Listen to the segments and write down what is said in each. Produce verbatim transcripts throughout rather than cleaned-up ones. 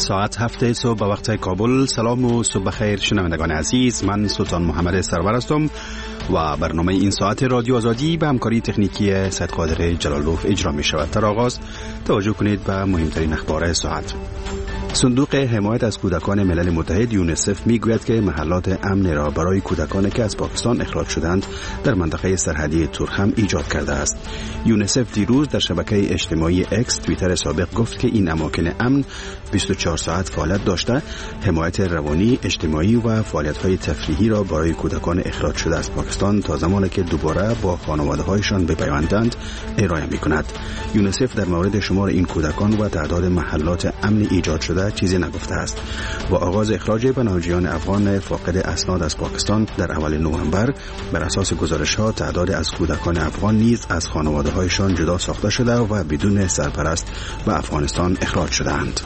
ساعت هفت صبح به وقت کابل. سلام و صبح بخیر شنوندگان عزیز، من سلطان محمد سرور هستم و برنامه این ساعت رادیو آزادی به همکاری تکنیکی سید قادر جلالوف اجرا می شود. در آغاز توجه کنید به مهمترین اخبار ساعت. صندوق حمایت از کودکان ملل متحد یونیسف میگوید که محلات امن را برای کودکانی که از پاکستان اخراج شدند در منطقه سرحدی تورخم ایجاد کرده است. یونیسف دیروز در شبکه اجتماعی اکس توییتر سابق گفت که این اماکن امن بیست و چهار ساعت فعالیت داشته، حمایت روانی، اجتماعی و فعالیت‌های تفریحی را برای کودکان اخراج شده از پاکستان تا زمانی که دوباره با خانواده‌هایشان بپیوندند ارائه می‌کند. یونیسف در مورد شمار این کودکان و تعداد محلات امن ایجاد شده چیزی نگفته است. با آغاز اخراج پناهجویان افغان فاقد اسناد از پاکستان در اول نوامبر، بر اساس گزارش‌ها تعداد از کودکان افغان نیز از خانواده‌هایشان جدا ساخته شده و بدون سرپرست به افغانستان اخراج شدند.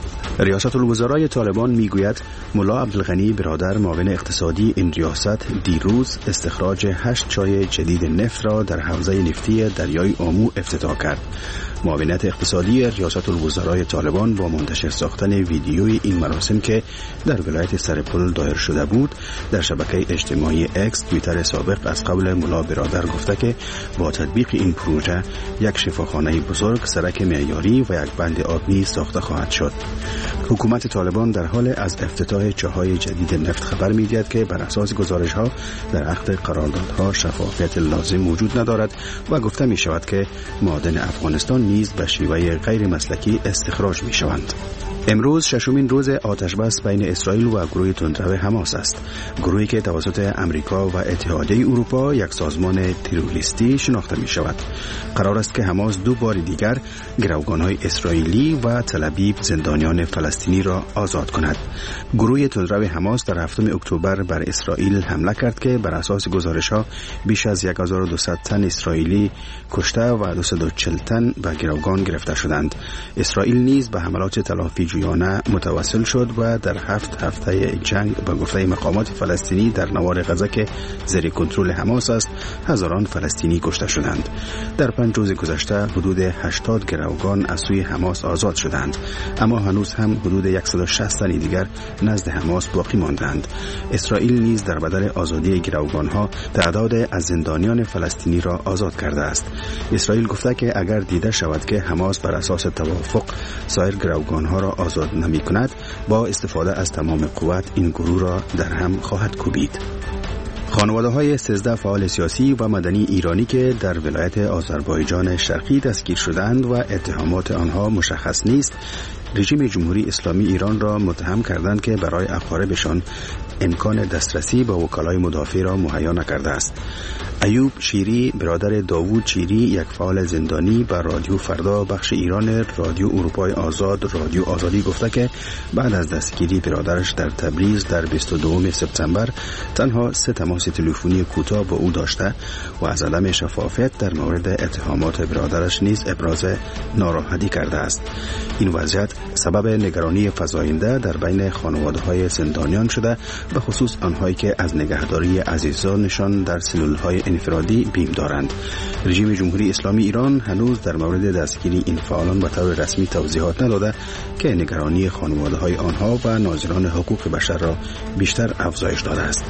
ریاست الوزرای طالبان میگوید ملا عبدالغنی برادر معاون اقتصادی این ریاست دیروز استخراج هشت چای جدید نفت را در حوزه نفتی دریای آمو افتتاح کرد. معاونت اقتصادی ریاست الوزرای طالبان با منتشر ساختن ویدیوی این مراسم که در ولایت سرپل دایر شده بود در شبکه اجتماعی اکس توییتر سابق از قبل ملا برادر گفته که با تطبیق این پروژه یک شفاخانه بزرگ، سرک معیاری و یک بند آب نیز ساخته خواهد شد. حکومت طالبان در حال از افتتاح چاهای جدید نفت خبر می‌دهد که بر اساس گزارش‌ها در عقد قراردادها شفافیت لازم وجود ندارد و گفته می‌شود که معادن افغانستان نیز به شیوه غیر مسلکی استخراج می‌شوند. امروز ششمین روز آتشبس بین اسرائیل و گروه تندرو حماس است. گروهی که توسط امریکا و اتحادیه اروپا یک سازمان تروریستی شناخته می شود. قرار است که حماس دو بار دیگر گروگان‌های اسرائیلی و تل‌آویو زندانیان فلسطینی را آزاد کند. گروه تندرو حماس در هفتم اکتبر بر اسرائیل حمله کرد که بر اساس گزارش‌ها بیش از هزار و دویست تن اسرائیلی کشته و دویست و چهل تن به گروگان گرفته شدند. اسرائیل نیز به حملات تلافی جویانه متوسل شد و در هفت هفته جنگ به گفته مقامات فلسطینی در نوار غزه که زیر کنترل حماس است، هزاران فلسطینی کشته شدند. در پنج روز گذشته حدود هشتاد گروگان از سوی حماس آزاد شدند، اما هنوز هم حدود صد و شصت تن دیگر نزد حماس باقی ماندند. اسرائیل نیز در بدل آزادی گروگان‌ها تعداد از زندانیان فلسطینی را آزاد کرده است. اسرائیل گفته که اگر دیده شود که حماس بر اساس توافق سایر گروگان‌ها را آزاد نمی کند، با استفاده از تمام قوت این گروه را در هم خواهد کوبید. خانواده های سیزده فعال سیاسی و مدنی ایرانی که در ولایت آذربایجان شرقی دستگیر شدند و اتهامات آنها مشخص نیست، رژیم جمهوری اسلامی ایران را متهم کردند که برای اقاربشان امکان دسترسی به وکلای مدافع را مهیا نکرده است. ایوب شیری برادر داوود شیری، یک فعال زندانی، به رادیو فردا بخش ایران رادیو اروپای آزاد رادیو آزادی گفته که بعد از دستگیری برادرش در تبریز در بیست و دوم سپتامبر تنها سه تماس تلفنی کوتاه با او داشته و از عدم شفافیت در مورد اتهامات برادرش نیز ابراز ناراحتی کرده است. این وضعیت سبب نگرانی فزاینده در بین خانواده‌های زندانیان شده، به خصوص آنهایی که از نگهداری عزیزانشان در سلول‌های انفرادی بیم دارند. رژیم جمهوری اسلامی ایران هنوز در مورد دستگیری این فعالان به طور رسمی توضیحات نداده که نگرانی خانواده‌های آنها و ناظران حقوق بشر را بیشتر افزایش داده است.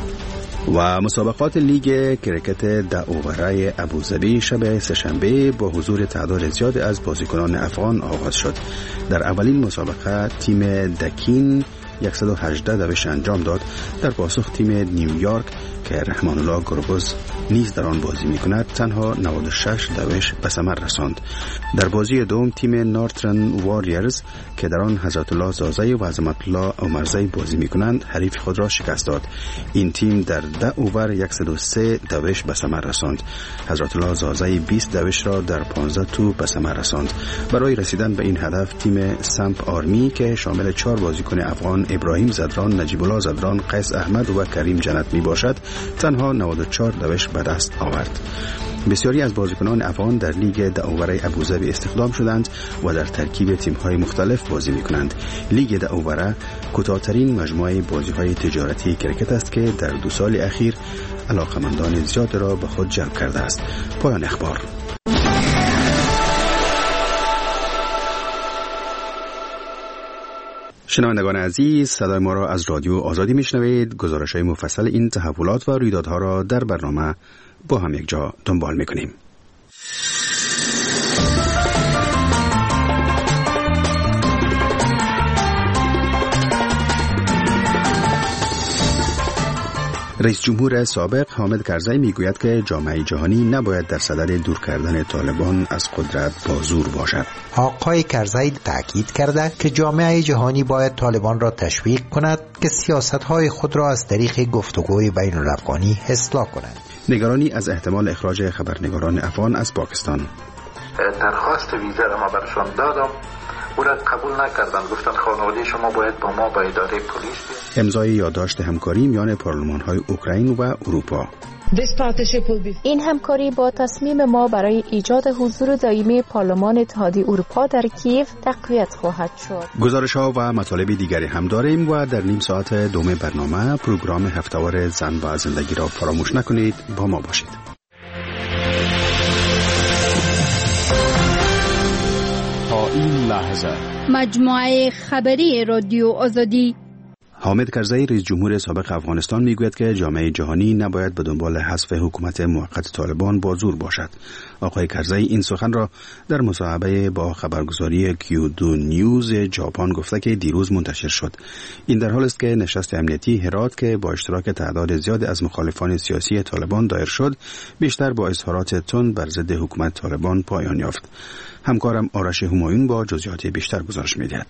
و مسابقات لیگ کرکت داوره ابوظبی شب سه‌شنبه با حضور تعداد زیاد از بازیکنان افغان آغاز شد. در اولین مسابقه تیم دکین صد و هجده دوش انجام داد. در پاسخ تیم نیویورک که رحمان الله گربز نیز در آن بازی می‌کند تنها نود و شش دوش به ثمر رساند. در بازی دوم تیم نورترن واریرز که در آن حضرت الله زازی و عظمت الله عمرزی بازی می‌کنند حریف خود را شکست داد. این تیم در ده اوور صد و سه دوش به ثمر رساند. حضرت الله زازی بیست دوش را در پانزده توپ به ثمر رساند. برای رسیدن به این هدف تیم سمپ آرمی که شامل چهار بازیکن افغان ابراهیم زدران، نجیب الله زدران، قیس احمد و کریم جنت می باشد تنها نود و چهار دوش به دست آورد. بسیاری از بازیکنان افغان در لیگ داوره ابوظبی استخدام شدند و در ترکیب تیم‌های مختلف بازی می‌کنند. لیگ داوره کوتاه‌ترین مجموعه بازی‌های تجارتی کرکت است که در دو سال اخیر علاقه‌مندان زیاد را به خود جلب کرده است. پایان اخبار. شنوندگان عزیز، صدای ما را از رادیو آزادی میشنوید. گزارش‌های مفصل این تحولات و رویدادها را در برنامه با هم یک جا دنبال می‌کنیم. رئیس جمهور سابق حامد کرزی میگوید که جامعه جهانی نباید در صدد دور کردن طالبان از قدرت با زور باشد. آقای کرزی تاکید کرده که جامعه جهانی باید طالبان را تشویق کند که سیاست‌های خود را از طریق گفتگوی بین الافغانی اصلاح کنند. نگرانی از احتمال اخراج خبرنگاران افغان از پاکستان. درخواست ویزا را ما برشان دادم، او را قبول نکردن، گفتن خانواده شما باید با ما با اداره پلیس بیاید. امضای یادداشت همکاری میان پارلمان‌های اوکراین و اروپا. این همکاری با تصمیم ما برای ایجاد حضور دائمی پارلمان اتحادیه اروپا در کیف تقویت خواهد شد. گزارش‌ها و مطالب دیگری هم داریم و در نیم ساعت دوم برنامه پروگرام هفته‌وار زن و زندگی را فراموش نکنید. با ما باشید. تا این لحظه مجموعه خبری رادیو آزادی. حامد کرزی رئیس جمهور سابق افغانستان میگوید که جامعه جهانی نباید به دنبال حذف حکومت موقت طالبان با زور باشد. آقای کرزی این سخن را در مصاحبه با خبرگزاری کیو دو نیوز ژاپن گفته که دیروز منتشر شد. این در حالی است که نشست امنیتی هرات که با اشتراک تعداد زیادی از مخالفان سیاسی طالبان دایر شد، بیشتر با اظهارات تند بر ضد حکومت طالبان پایان یافت. همکارم آرش همایون با جزئیات بیشتر گزارش می‌دهد.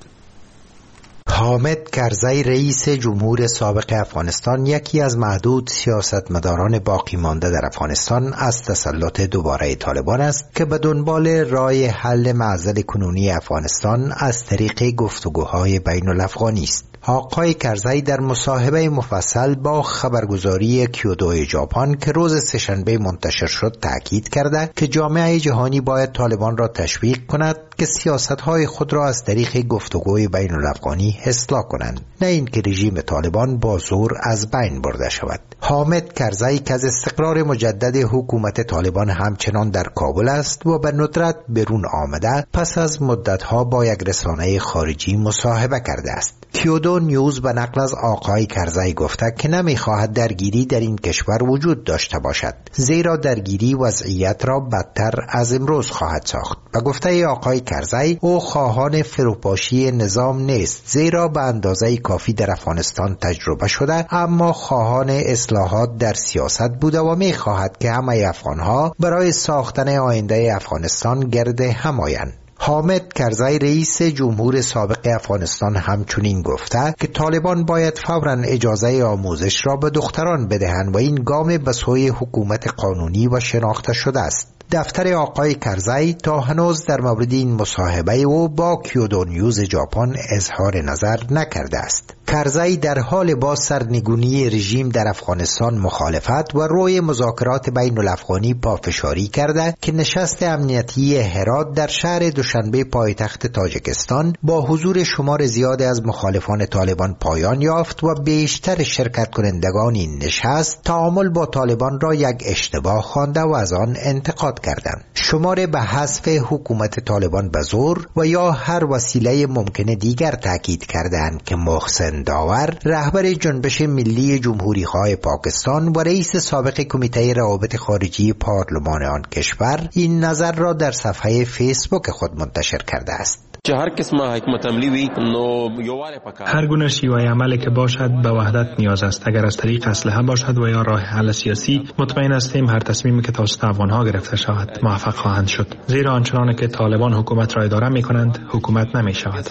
حامد کرزی رئیس جمهور سابق افغانستان یکی از معدود سیاستمداران باقی مانده در افغانستان از تسلط دوباره طالبان است که به دنبال راه حل معضل کنونی افغانستان از طریق گفتگوهای بین الافغانی است. آقای کرزی در مصاحبه مفصل با خبرگزاری کیو دو ژاپن که روز سه‌شنبه منتشر شد تاکید کرده که جامعه جهانی باید طالبان را تشویق کند که سیاست‌های خود را از طریق گفتگوی بین الافغانی اصلاح کنند، نه اینکه رژیم طالبان با زور از بین برده شود. حامد کرزی که از استقرار مجدد حکومت طالبان همچنان در کابل است و به ندرت برون آمده، پس از مدت‌ها با یک رسانه خارجی مصاحبه کرده است. کیو دو نیوز به نقل از آقای کرزی گفته که نمی‌خواهد درگیری در این کشور وجود داشته باشد، زیرا درگیری وضعیت را بدتر از امروز خواهد ساخت. به گفته آقای کرزی او خواهان فروپاشی نظام نیست، زیرا به اندازه کافی در افغانستان تجربه شده، اما خواهان اصلاحات در سیاست بوده و می‌خواهد که همه افغان‌ها برای ساختن آینده افغانستان گرد هم آیند. حامد کرزی رئیس جمهور سابق افغانستان همچنین گفته که طالبان باید فوراً اجازه آموزش را به دختران بدهند و این گام به سوی حکومت قانونی و شناخته شده است. دفتر آقای کرزی تا هنوز در مورد این مصاحبه او با کیو دو نیوز ژاپن اظهار نظر نکرده است. کرزی در حال با سرنگونی رژیم در افغانستان مخالفت و روی مذاکرات بین الافغانی پافشاری کرده که نشست امنیتی هرات در شهر دوشنبه پایتخت تاجیکستان با حضور شمار زیاد از مخالفان طالبان پایان یافت و بیشتر شرکت کنندگان این نشست تعامل با طالبان را یک اشتباه خوانده و از آن انتقاد کردند. شمار به حذف حکومت طالبان به زور و یا هر وسیله ممکن دیگر تاکید کردند که محسن داور رهبر جنبش ملی جمهوری‌خواه پاکستان و رئیس سابق کمیته روابط خارجی پارلمان آن کشور این نظر را در صفحه فیسبوک خود منتشر کرده است. هر گونه شیوه عملی که باشد به وحدت نیاز است. اگر از طریق اسلحه باشد و یا راه حل سیاسی، مطمئن هستیم هر تصمیمی که توسط افغان‌ها گرفته شود موفق خواهند شد، زیرا آنچنان که طالبان حکومت را اداره می‌کنند حکومت نمی‌شود.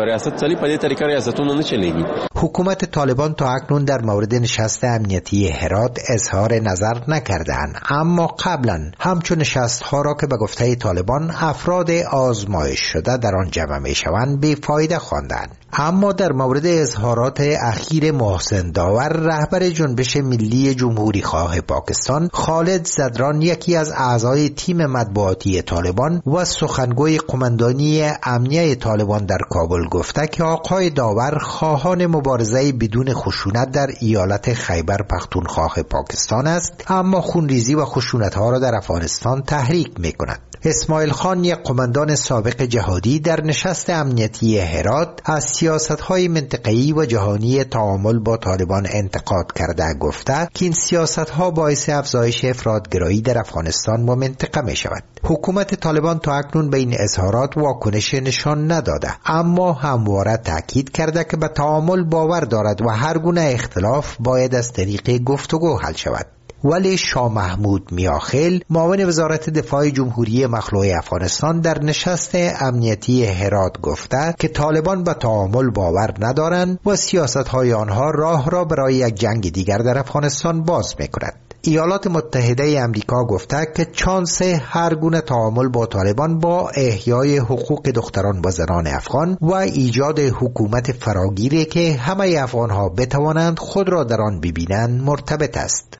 حکومت طالبان تا اکنون در مورد نشست امنیتی هرات اظهار نظر نکردند، اما قبلا همچون نشست‌ها را که به گفته طالبان افراد آزمایش شده در آن جمع می‌شوند بی‌فایده خواندند. اما در مورد اظهارات اخیر محسن داور رهبر جنبش ملی جمهوری‌خواه پاکستان، خالد زدران یکی از اعضای تیم مطبوعاتی طالبان و سخنگوی قماندانی امنیه طالبان در کابل گفته که آقای داور خواهان مبارزه بدون خشونت در ایالت خیبر پختونخوا پاکستان است، اما خونریزی و خشونت‌ها را در افغانستان تحریک می‌کند. اسماعیل خان یک قماندان سابق جهادی در نشست امنیتی هرات از سیاست‌های منطقه‌ای و جهانی تعامل با طالبان انتقاد کرده گفته که این سیاست‌ها باعث افزایش افراطگرایی در افغانستان و منطقه می‌شود. حکومت طالبان تا اکنون به این اظهارات واکنش نشان نداده، اما همواره تاکید کرده که به تعامل باور دارد و هر گونه اختلاف باید از طریق گفتگو حل شود. ولی شاه محمود میاخیل، معاون وزارت دفاع جمهوری مخلوع افغانستان، در نشست امنیتی هرات گفته که طالبان به تعامل باور ندارند و سیاست‌های آنها راه را برای یک جنگ دیگر در افغانستان باز می‌کند. ایالات متحده امریکا گفته که چانس هر گونه تعامل با طالبان با احیای حقوق دختران و زنان افغان و ایجاد حکومت فراگیری که همه افغان‌ها بتوانند خود را در آن ببینند مرتبط است.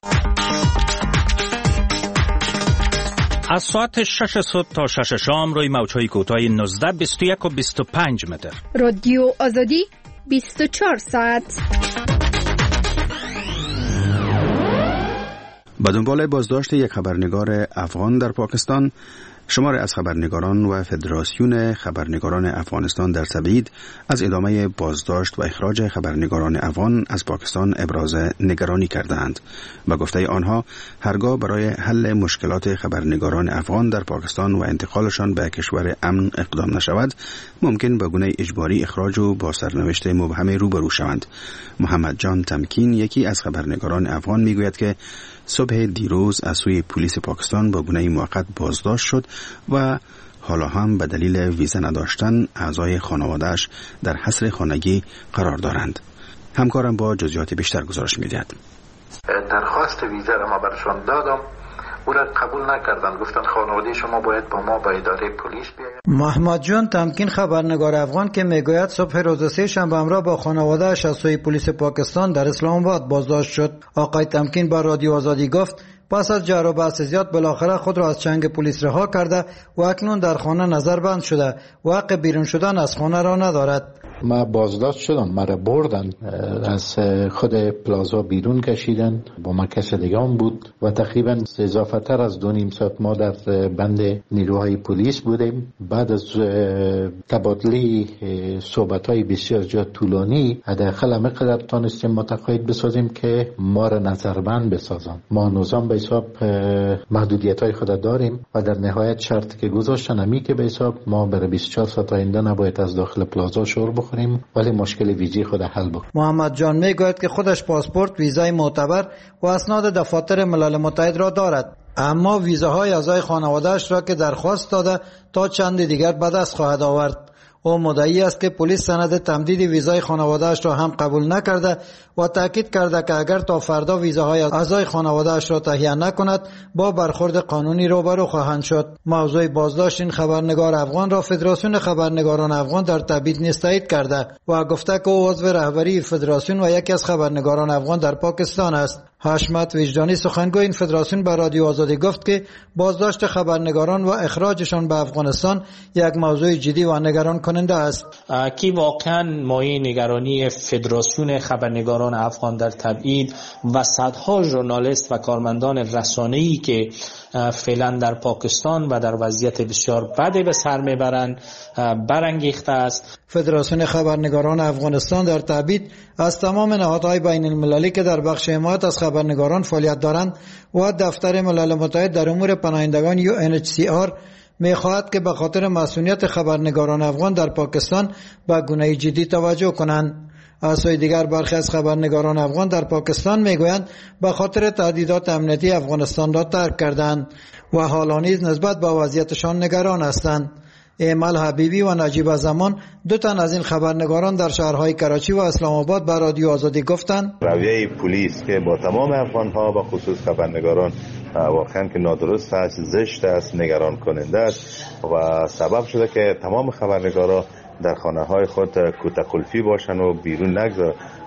از ساعت شش صبح تا شش شام روی موج‌های کوتاه نوزده، بیست و یک و بیست و پنج متر. رادیو آزادی بیست و چهار ساعت. با دنبال بازداشت یک خبرنگار افغان در پاکستان، شماری از خبرنگاران و فدراسیون خبرنگاران افغانستان در تبعید از ادامه بازداشت و اخراج خبرنگاران افغان از پاکستان ابراز نگرانی کردند و گفته آنها هرگاه برای حل مشکلات خبرنگاران افغان در پاکستان و انتقالشان به کشور امن اقدام نشود، ممکن به گونه اجباری اخراج و با سرنوشت مبهم روبرو شوند. محمد جان تمکین، یکی از خبرنگاران افغان، میگوید که صبح دیروز از سوی پلیس پاکستان با گونه موقت بازداشت شد و حالا هم به دلیل ویزا نداشتن اعضای خانواده‌اش در حصر خانگی قرار دارند. همکارم با جزئیات بیشتر گزارش می‌دهد. درخواست ویزا را ما برشان دادم، او را قبول نکردند، گفتن خانواده شما باید با ما با اداره پلیس بیاید. محمد جان تمکین، خبرنگار افغان که میگوید صبح روز سه شنبه همراه با خانواده‌اش از سوی پلیس پاکستان در اسلام آباد بازداشت شد. آقای تمکین با رادیو آزادی گفت پس از جر و بحث زیاد بالاخره خود را از چنگ پلیس رها کرده و اکنون در خانه نظربند شده و حق بیرون شدن از خانه را ندارد. ما بازداشت شدم، مرا بردن، از خود پلازا بیرون کشیدن، با ما کس دیگه هم بود و تقریبا اضافه تر از دو نیم ساعت ما در بند نیروهای پلیس بودیم. بعد از تبادله صحبت های بسیار جا طولانی، حداقل همه قدر تانستیم متقاعد بسازیم که ما را نظربند بسازن. ما نظام به حساب محدودیت های خود داریم و در نهایت شرطی که گذاشتن همی که به حساب ما برای بیست و چهار ساعت آینده نباید از داخل پلازا شور بخوریم، ولی مشکل ویزی خود حل بکنیم. محمد جان میگوید که خودش پاسپورت، ویزای معتبر و اسناد دفاتر ملل متحد را دارد، اما ویزاهای اعضای خانواده‌اش را که درخواست داده تا چند دیگر به دست خواهد آورد. او مدعی است که پلیس سند تمدید ویزای خانواده‌اش را هم قبول نکرده و تاکید کرده که اگر تا فردا ویزاهای اعضای خانواده‌اش را تهیه نکند با برخورد قانونی روبرو خواهند شد. موضوع بازداشت این خبرنگار افغان را فدراسیون خبرنگاران افغان در تبعید نیز تایید کرده و گفته که او عضو رهبری فدراسیون و یکی از خبرنگاران افغان در پاکستان است. حشمت وجدانی، سخنگوی این فدراسیون، به رادیو آزادی گفت که بازداشت خبرنگاران و اخراجشان به افغانستان یک موضوع جدی و نگران کننده است. کی واقعا مایه نگرانی فدراسیون خبرنگاران افغان در تبعید و صدها ژورنالیست و کارمندان رسانه‌ای که فعلا در پاکستان و در وضعیت بسیار بدی به سر میبرند برانگیخته است. فدراسیون خبرنگاران افغانستان در تبعید از تمام نهادهای بین المللی که در بخش حمایت از خبرنگاران فعالیت دارند و دفتر ملل متحد در امور پناهندگان یو ان اچ سی آر می‌خواهد که به خاطر مسئولیت خبرنگاران افغان در پاکستان به گونه جدی توجه کنند. از سوی دیگر برخی از خبرنگاران افغان در پاکستان میگویند به خاطر تهدیدات امنیتی افغانستان را ترک کردند و حالا نیز نسبت به وضعیتشان نگران هستند. ایمل حبیبی و نجیب زمان، دو تن از این خبرنگاران در شهرهای کراچی و اسلام آباد به رادیو آزادی گفتند رویه پلیس که با تمام افغان‌ها و خصوص خبرنگاران واقعا که نادرست است، زشت است، نگران کننده است و سبب شده که تمام خبرنگارا در خانه های خود کوتاه قلفی باشن و بیرون نگذار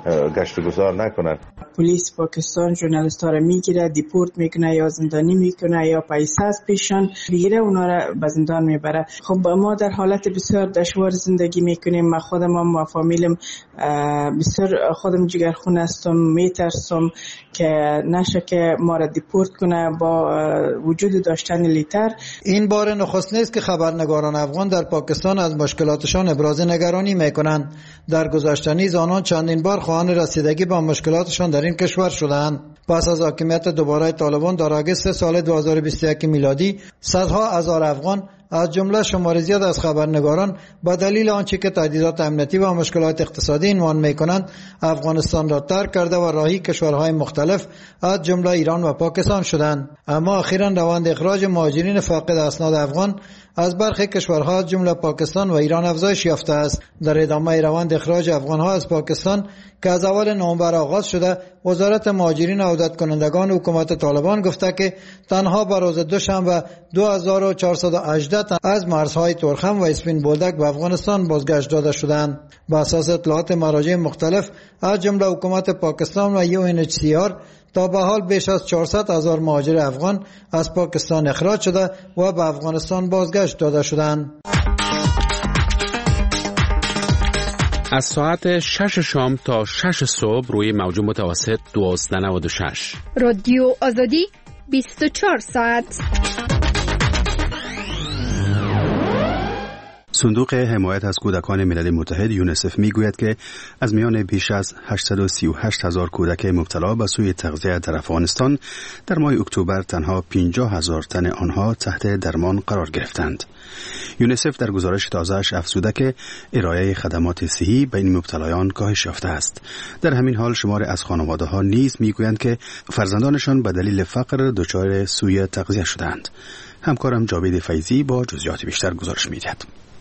گشت و گذار نکنند. پلیس پاکستان ژورنالیست ها را میگیره، دیپورت میکنه یا زندانی میکنه یا پیسه از پیشان بگیره اونا را به زندان میبره. خب ما در حالت بسیار دشوار زندگی میکنیم. ما خودم و فامیلم بسیار خودم جگرخون هستم، میترسم که نشه که ما را دیپورت کنه با وجود داشتن لیتر. این بار نخست نیست که خبرنگاران افغان در پاکستان از مشکلاتشان ابراز نگرانی میکنند. در گذشته نیز آنان چندین بار خواهان رسیدگی با مشکلاتشان در این کشور شدند. پس از حاکمیت دوباره طالبان در آگوست سال دو هزار و بیست و یک میلادی صدها هزار افغان از جمله شمار زیاد از خبرنگاران به دلیل آنچه که تهدیدات امنیتی و مشکلات اقتصادی عنوان می‌کنند افغانستان را ترک کرده و راهی کشورهای مختلف از جمله ایران و پاکستان شدند. اما اخیراً روند اخراج مهاجرین فاقد اسناد افغان از برخی کشورها از جمله پاکستان و ایران افزایش یافته است. در ادامه روند اخراج افغانها از پاکستان که از اول نوامبر آغاز شده، وزارت مهاجرین و عودت کنندگان حکومت طالبان گفته که تنها بر روز دوشنبه دو هزار و چهارصد و هجده تن از مرزهای تورخم و اسپین بولدک به افغانستان بازگشت داده شدند. بر اساس اطلاعات مراجع مختلف از جمله حکومت پاکستان و یو ان اچ سی آر تا به حال بیش از چهارصد هزار مهاجر افغان از پاکستان اخراج شده و به افغانستان بازگشت داده شدند. از ساعت شش شام تا شش صبح روی موج متوسط دویست و نود و شش. رادیو آزادی بیست و چهار ساعت. صندوق حمایت از کودکان ملل متحد یونیسف میگوید که از میان بیش از هشتصد و سی و هشت هزار کودک مبتلا به سوء تغذیه در افغانستان در ماه اکتبر تنها پنجاه هزار تن آنها تحت درمان قرار گرفتند. یونیسف در گزارش تازه‌اش افزوده که ارائه خدمات صحی به این مبتلایان کاهش یافته است. در همین حال شمار از خانواده‌ها نیز میگویند که فرزندانشان به دلیل فقر دچار سوء تغذیه شدند. همکارم جاوید فیضی با جزئیات بیشتر گزارش می‌دهد.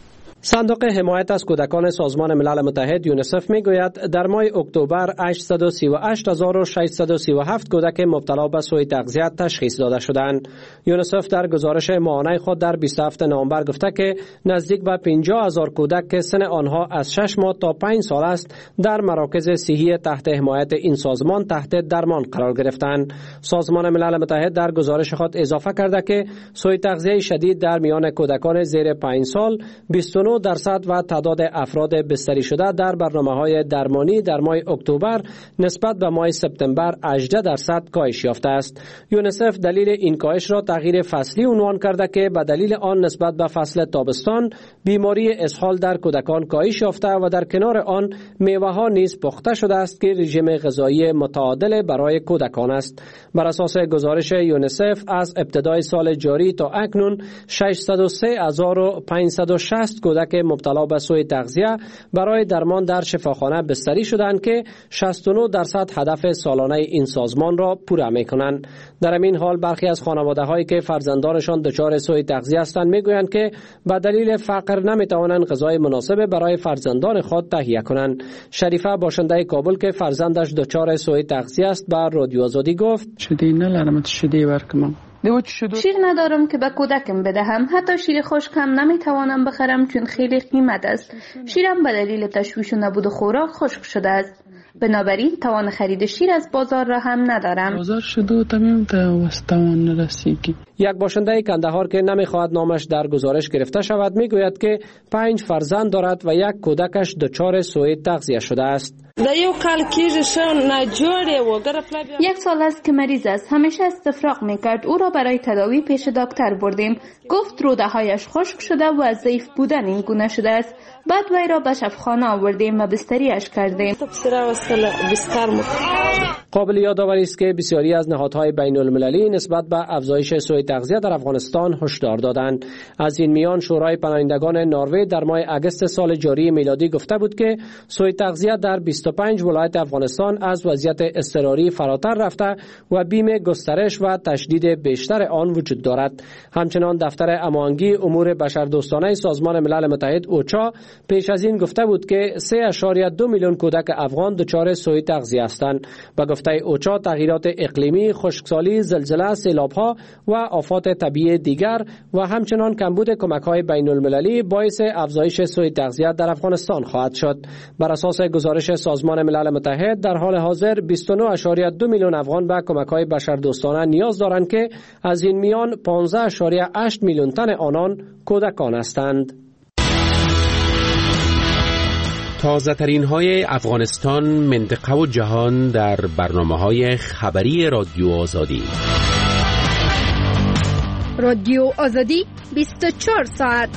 صندوق حمایت از کودکان سازمان ملل متحد یونیسف میگوید در ماه اکتبر هشتصد و سی و هشت هزار و ششصد و سی و هفت کودک مبتلا به سوء تغذیه تشخیص داده شدند. یونیسف در گزارش ماهانه خود در بیست و هفتم نوامبر گفته که نزدیک به پنجاه هزار کودک که سن آنها از شش ماه تا پنج سال است در مراکز صحی تحت حمایت این سازمان تحت درمان قرار گرفتند. سازمان ملل متحد در گزارش خود اضافه کرده که سوء تغذیه شدید در میان کودکان زیر پنج سال بیست و نه درصد و تعداد افراد بستری شده در برنامه‌های درمانی در ماه اکتبر نسبت به ماه سپتامبر هجده درصد کاهش یافته است. یونیسف دلیل این کاهش را تغییر فصلی عنوان کرده که به دلیل آن نسبت به فصل تابستان بیماری اسهال در کودکان کاهش یافته و در کنار آن میوه‌ها نیز پخته شده است که رژیم غذایی متعادل برای کودکان است. بر اساس گزارش یونیسف از ابتدای سال جاری تا اکنون ششصد و سه هزار و پانصد و شصت کودک که مبتلا به سوء تغذیه برای درمان در شفاخانه بستری شدند که شصت و نه درصد هدف سالانه این سازمان را پوره می‌کنند. در این حال برخی از خانواده‌هایی که فرزندانشان دچار سوء تغذیه هستند میگویند که به دلیل فقر نمی‌توانند غذای مناسب برای فرزندان خود تهیه کنند. شریفه باشنده کابل که فرزندش دچار سوء تغذیه است به رادیو آزادی گفت: شیدی نلرم شیدی ورکم. شیر ندارم که به کودکم بدهم. حتی شیر خشک هم نمیتوانم بخرم چون خیلی قیمت است. شیرم به دلیل تشویش و نبود خوراک خشک شده است. بنابراین توان خرید شیر از بازار را هم ندارم. بازار شده تمام توان رسیدگی. یک باشنده کندهار که نمیخواهد نامش در گزارش گرفته شود میگوید که پنج فرزند دارد و یک کودکش دچار سوء تغذیه شده است. یک سال است که مریض است. همیشه استفراغ میکرد. او را برای تداوی پیش دکتر بردیم. گفت روده هایش خشک شده و از ضعیف بودن این گونه شده است. بعد وی را به شفاخانه آوردیم و بستریش کردیم. قابل یادآوری است که بسیاری از نهادهای بین المللی نسبت به افزایش سوء تغذیه در افغانستان هشدار دادند. از این میان شورای پناهندگان نروژ در ماه اگست سال جاری میلادی گفته بود که سوء تغذیه در بیست و پنج ولایت افغانستان از وضعیت اضطراری فراتر رفته و بیم گسترش و تشدید بیشتر آن وجود دارد. همچنان دفتر هماهنگی امور بشردوستانه سازمان ملل متحد اوچا پیش از این گفته بود که سه ممیز دو میلیون کودک افغان دچار سوء تغذیه هستند و گفته گفته اوچا تغییرات اقلیمی، خشکسالی، زلزله، سیلاب‌ها و آفات طبیعی دیگر و همچنان کمبود کمک‌های بین‌المللی باعث افزایش سوء تغذیه در افغانستان خواهد شد. بر اساس گزارش سازمان ملل متحد در حال حاضر بیست و نه اشاریه دو میلیون افغان به کمک‌های بشردوستانه نیاز دارند که از این میان پانزده اشاریه هشت میلیون تن آنان کودکان هستند. تازه ترین های افغانستان، منطقه و جهان در برنامه های خبری رادیو آزادی. رادیو آزادی بیست و چهار ساعت.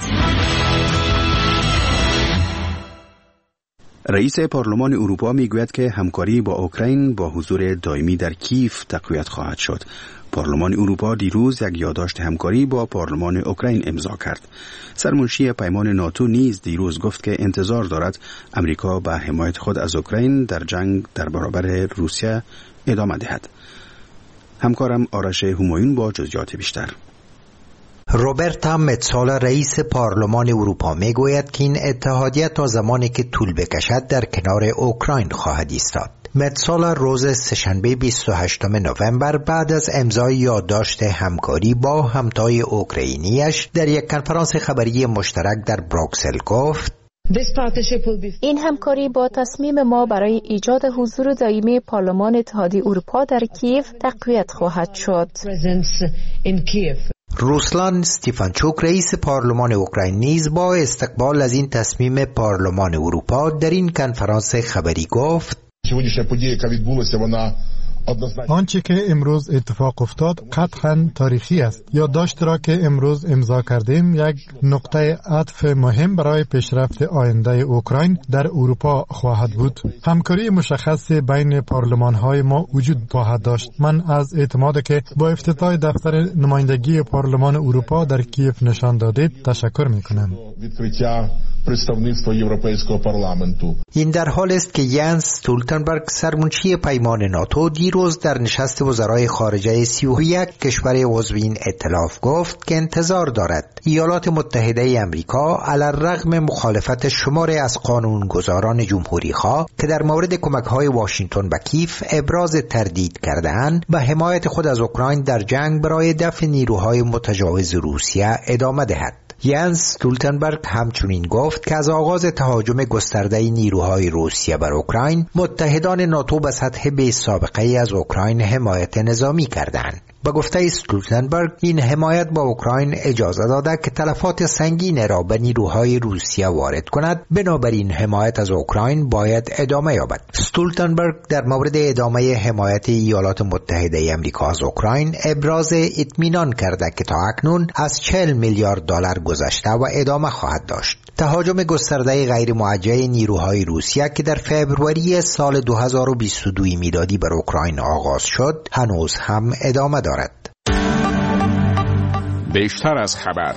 رئیس پارلمان اروپا میگوید که همکاری با اوکراین با حضور دائمی در کیف تقویت خواهد شد. پارلمان اروپا دیروز یک یادداشت همکاری با پارلمان اوکراین امضا کرد. سرمنشی پیمان ناتو نیز دیروز گفت که انتظار دارد امریکا به حمایت خود از اوکراین در جنگ در برابر روسیه ادامه دهد. همکارم آرش همایون با جزئیات بیشتر. روبرتا متسولا رئیس پارلمان اروپا میگوید که این اتحادیه تا زمانی که طول بکشد در کنار اوکراین خواهد ایستاد. متسولا روز سه‌شنبه بیست و هشتم نوامبر بعد از امضای یادداشت همکاری با همتای اوکراینیش در یک کنفرانس خبری مشترک در بروکسل گفت: این همکاری با تصمیم ما برای ایجاد حضور دائمی پارلمان اتحادیه اروپا در کیف تقویت خواهد شد. روسلان استیفانچوک رئیس پارلمان اوکراین نیز با استقبال از این تصمیم پارلمان اروپا در این کنفرانس خبری گفت: آنچه که امروز اتفاق افتاد قطعاً تاریخی است. یادداشت را که امروز امضا کردیم یک نقطه عطف مهم برای پیشرفت آینده اوکراین در اروپا خواهد بود. همکاری مشخص بین پارلمان‌های ما وجود خواهد داشت. من از اعتمادی که با افتتاح دفتر نمایندگی پارلمان اروپا در کیف نشان دادید تشکر می‌کنم. این در حال است که ینس استولتنبرگ سرمنشی پیمان ناتو دیروز در نشست وزرای خارجه سی و یک کشور عضو این ائتلاف گفت که انتظار دارد ایالات متحده امریکا علی‌الرغم مخالفت شماری از قانونگذاران جمهوری‌خواه که در مورد کمک‌های واشنگتن به کیف ابراز تردید کرده‌اند به حمایت خود از اوکراین در جنگ برای دفع نیروهای متجاوز روسیه ادامه دهد. ینس استولتنبرگ همچنین گفت که از آغاز تهاجم گسترده نیروهای روسیه بر اوکراین متحدان ناتو به سطح بی سابقه از اوکراین حمایت نظامی کردند. با گفته استولتنبرگ این حمایت با اوکراین اجازه داده که تلفات سنگین را به نیروهای روسیه وارد کند، بنابراین حمایت از اوکراین باید ادامه یابد. استولتنبرگ در مورد ادامه حمایت ایالات متحده امریکا از اوکراین ابراز اطمینان کرده که تا اکنون از چهل میلیارد دلار گذشته و ادامه خواهد داشت. تهاجم گسترده غیر موجه نیروهای روسیه که در فبروری سال دو هزار و بیست و دو میلادی بر اوکراین آغاز شد هنوز هم ادامه دارد. بیشتر از خبر.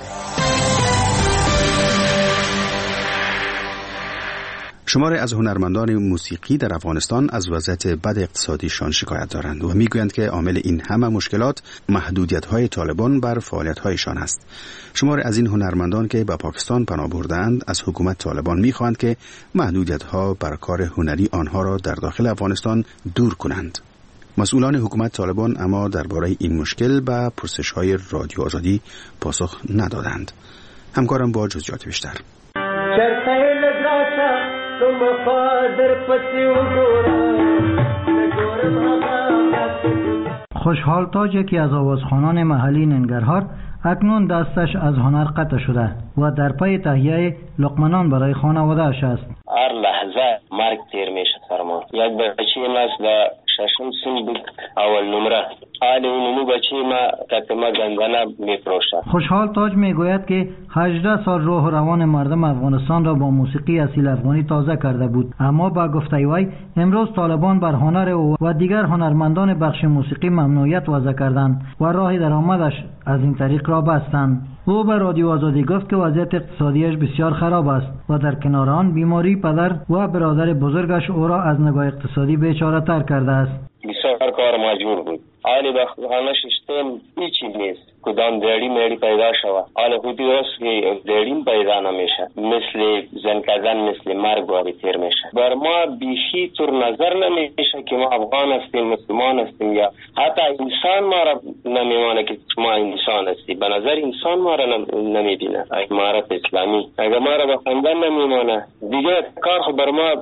شماری از هنرمندان موسیقی در افغانستان از وضعیت بد اقتصادیشان شکایت دارند و میگویند که عامل این همه مشکلات محدودیت‌های طالبان بر فعالیت‌هایشان است. شماری از این هنرمندان که به پاکستان پناه بردند از حکومت طالبان می‌خواهند که محدودیت‌ها بر کار هنری آنها را در داخل افغانستان دور کنند. مسئولان حکومت طالبان اما درباره این مشکل به پرسش‌های رادیو آزادی پاسخ ندادند. همکارم با جزئیات بیشتر. خوشحال تاج یکی از آوازخوانان محلی ننگرهار اکنون دستش از هنر قطع شده و در پای تهیه لقمنان برای خانواده‌اش است. هر لحظه مرگ تیر میشه فرما. یک بچه ما در ششم سن بود اول نمره. حال اونمو بچه ما تکما گندانه میفروشه. خوشحال تاج میگوید که هجده سال روح و روان مردم افغانستان را با موسیقی اصیل افغانی تازه کرده بود، اما با گفته وی امروز طالبان بر هنر او و دیگر هنرمندان بخش موسیقی ممنوعیت وضع کردند و راه درآمدش از این طریق را بستند. او به رادیو آزادی گفت که وضعیت اقتصادیش بسیار خراب است و در کنار آن بیماری پدر و برادر بزرگش او را از نگاه اقتصادی بیچاره تر کرده است. بسیار کار مجبور بود. آلی بخانه ششتم هیچی نیست. کدام دیری میری پیدا شود. حالا خودی راست که دیریم پیدا نمیشه. مثل زن کزن مثل مرگ واری تیر میشه. بر ما بیشی طور نظر نمیشه که ما افغان هستیم، مسلمان هستیم، یا حتی انسان ما را نمیمانه که ما انسان هستیم. به نظر انسان ما را نمیبینه. امارت اسلامی اگر ما را بخندن نمیمانه دیگه کار خو بر ما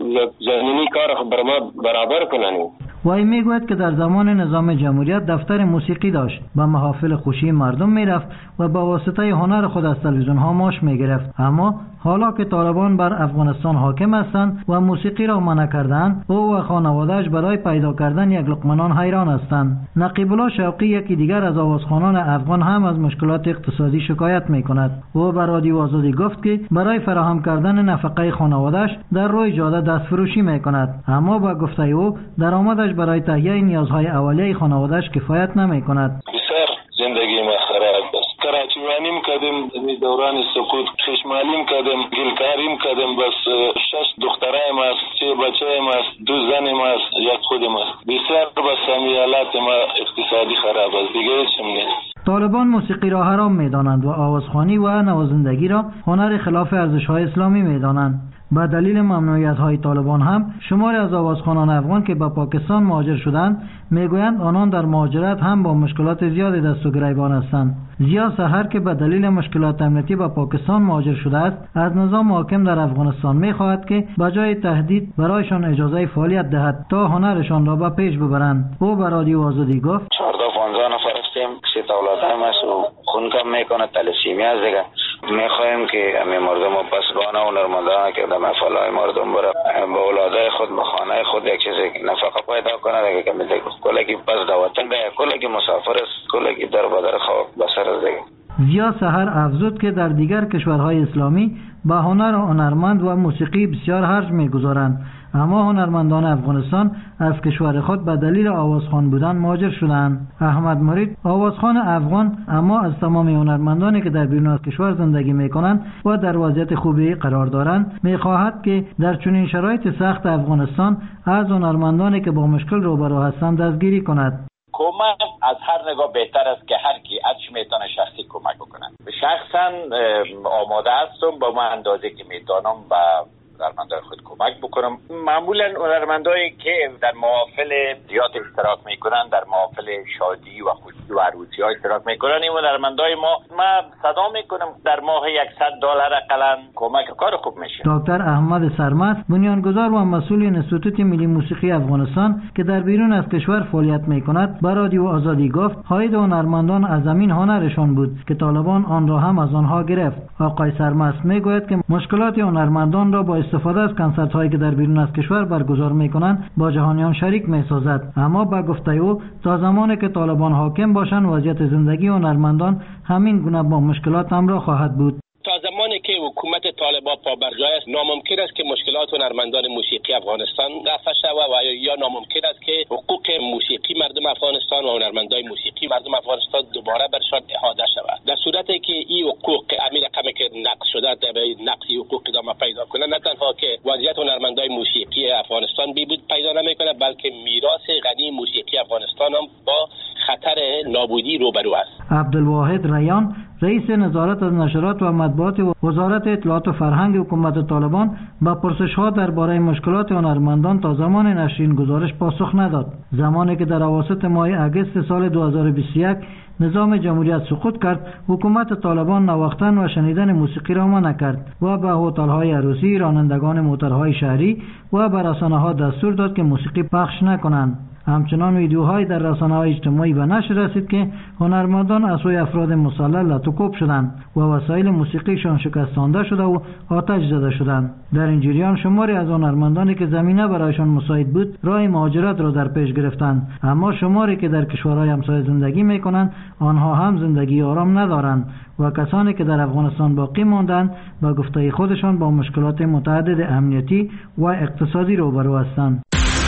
زمینی کار خو بر ما برابر کننیم. وی میگوید که در زمان نظام جمهوریت دفتر موسیقی داشت، به محافل خوشی مردم میرفت و با واسطه هنر خود از تلویزیون ها معاش میگرفت. اما حالا که طالبان بر افغانستان حاکم هستند و موسیقی را منع کردند، او و خانواده‌اش برای پیدا کردن یک لقمه نان حیران هستند. نقیب الله شوقی یکی دیگر از آوازخوانان افغان هم از مشکلات اقتصادی شکایت میکند. او به رادیو آزادی گفت که برای فراهم کردن نفقه خانواده‌اش در روی جاده دستفروشی میکند، اما با گفته او درآمدش برای تهیه نیازهای اولیه خانواده‌اش کفایت نمیکند. زندگی ما خراب است. کراچیوانیم کردیم دوران سکوت، خشمالیم کردیم، گلکاریم کردیم، بس شش دخترایم است، سه بچه‌ایم است، دو زنیم است، یک خودم است. بسیار بس حالات ما اقتصادی خراب است. دیگه هیچم نیست. طالبان موسیقی را حرام می‌دانند و آوازخوانی و نوازندگی را هنر خلاف ارزش‌های اسلامی می‌دانند. با دلیل ممنوعیت‌های طالبان هم شماری از آوازخوانان افغان که به پاکستان مهاجر شدند میگویند آنان در مهاجرت هم با مشکلات زیادی دست و گریبان هستند. زیا سحر که به دلیل مشکلات امنیتی به پاکستان مهاجر شده است، از نظام حاکم در افغانستان می‌خواهد که بجای تهدید برایشان اجازه فعالیت دهد تا هنرشان را به پیش ببرند. او به رادیو آزادی گفت: چهارده پانزده نفر هستیم، سه اولادم است و خون کم میکنه، تلسیمی است دیگه. میخوایم که همه مردم و پسبانه و نرمندانه که در مفعلهای مردم برای به اولادای خود به خانه خود یک چیز نفقه پیدا کنه دیگه، که میده کلگی پس دواتن دیگه، کلگی مسافر است، کلگی در بدر خواب بسر است دیگه. زیا سحر افزود که در دیگر کشورهای اسلامی با هنر و هنرمند و موسیقی بسیار خرج میگذارند، اما هنرمندان افغانستان از کشور خود به دلیل آوازخوان بودن مهاجر شدند. احمد مرید آوازخوان افغان، اما از تمام هنرمندانی که در بیرون از کشور زندگی میکنند و در وضعیت خوبی قرار دارند میخواهد که در چنین شرایط سخت افغانستان از هنرمندانی که با مشکل روبرو هستند دستگیری کند. کمک از هر نگاه بهتر است که هر کی ازش میتونه شخصی کمک بکنه. شخصا آماده هستم با من اندازه که میتونم با هنرمندای خود کمک بکنم. معمولا هنرمندایی که در محافل زیاد اشتراک میکنن، در محافل شادی و خوشی و عروسی ها اشتراک میکنن، این هنرمندای ما ما صدا میکنم در ماه صد دلار اقلا کمک کار خوب میشه. دکتر احمد سرمست، بنیانگذار و مسئول انستیتوت ملی موسیقی افغانستان که در بیرون از کشور فعالیت میکند، با رادیو آزادی گفت حاید هنرمندان از زمین هنرشان بود که طالبان آن را هم از آنها گرفت. آقای سرمست میگوید که مشکلات هنرمندان را با استفاده از کنسرت هایی که در بیرون از کشور برگزار میکنند با جهانیان شریک میسازد، اما با گفته او تا زمانی که طالبان حاکم باشند وضعیت زندگی هنرمندان همین گونه با مشکلات همراه خواهد بود. تا زمانی که حکومت طالبان پابرجای است ناممکن است که مشکلات هنرمندان موسیقی افغانستان رفع شود و یا ناممکن است که حقوق موسیقی مردم افغانستان و هنرمندان موسیقی مردم افغانستان دوباره برشان احاطه شود. در صورتی که این حقوق همین رقمی که نقض شده در نقض حقوق ادامه پیدا کنه، نه تنها که وضعیت هنرمندان موسیقی افغانستان بهبود پیدا نمیکنه، بلکه میراث غنی موسیقی افغانستان هم با خطر نابودی روبرو است. عبدالواحد ریان، رئیس نظارت از نشرات و مطبوعات وزارت اطلاعات و فرهنگ حکومت طالبان با پرسش‌ها درباره مشکلات هنرمندان تا زمان نشر این گزارش پاسخ نداد. زمانی که در اواسط ماه اگست سال دو هزار و بیست و یک نظام جمهوریت سقوط کرد، حکومت طالبان نواختن و شنیدن موسیقی را منع کرد و به هتل‌های عروسی، رانندگان موترهای شهری و به رسانه‌ها دستور داد که موسیقی پخش نکنند. همچنان ویدیوهای در رسانه‌های اجتماعی به نشر رسید که هنرمندان از سوی افراد مسلح لطوکوب شدند و وسایل موسیقیشان شکستانده شده و آتش زده شدند. در این جریان شماری از هنرمندانی که زمینه برایشان مساعد بود راه مهاجرت را در پیش گرفتند، اما شماری که در کشورهای همسایه زندگی می‌کنند آنها هم زندگی آرام ندارند و کسانی که در افغانستان باقی ماندند با گفته خودشان با مشکلات متعدد امنیتی و اقتصادی روبرو هستند.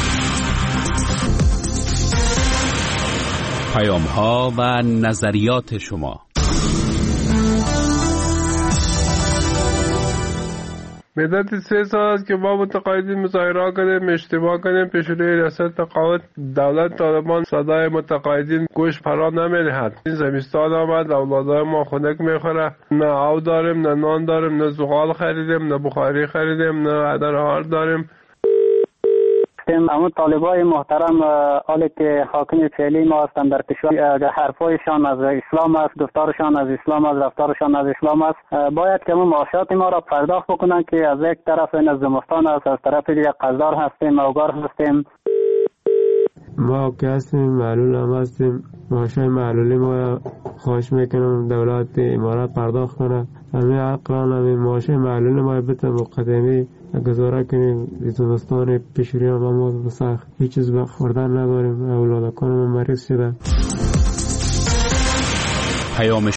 پیام ها و نظریات شما. مدت سه سال است که ما متقاعدین مظاهره کردیم، اجتماع کردیم پیش روی ریاست تقاعد. دولت طالبان صدای متقاعدین گوش فرا نمیدهد. این زمستان آمد، اولادای ما خنک میخوره، نه آب داریم، نه نان داریم، نه زغال خریدیم، نه بخاری خریدیم، نه عدر هار داریم. اما طالبای محترم حالی که حاکم فعلی ما هستند در کشور، حرفایشان از اسلام است، گفتارشان از اسلام است، رفتارشان از اسلام است، باید که معاشات ما را پرداخت بکنند که از یک طرف این از زمستان است، از طرف دیگر قزدار هستیم، اوگار هستیم. ما که هستیم معلول هم هستیم، معاشای معلولی ما خواهش میکنم دولت امارات پرداخت کنه. همه عقلان همه معاشای معلولی ما بتن مقدمی گزاره کنیم. زمستان پیشوری هم ما بسخت هیچ چیز بخوردن نداریم، اولادکان ما مریض شدن. پیام